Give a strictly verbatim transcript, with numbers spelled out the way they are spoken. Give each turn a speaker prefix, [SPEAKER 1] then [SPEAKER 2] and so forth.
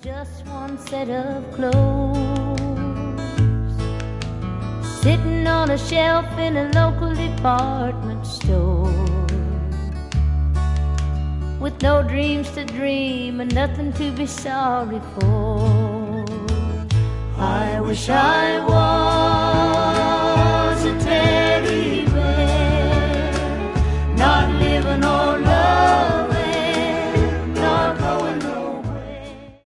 [SPEAKER 1] just one set of clothes sitting on a shelf in a local department store, with no dreams to dream and nothing to be sorry for. I wish I was